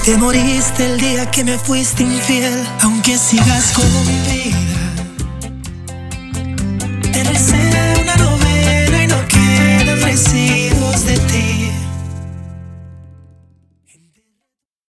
Te moriste el día que me fuiste infiel, aunque sigas con vida.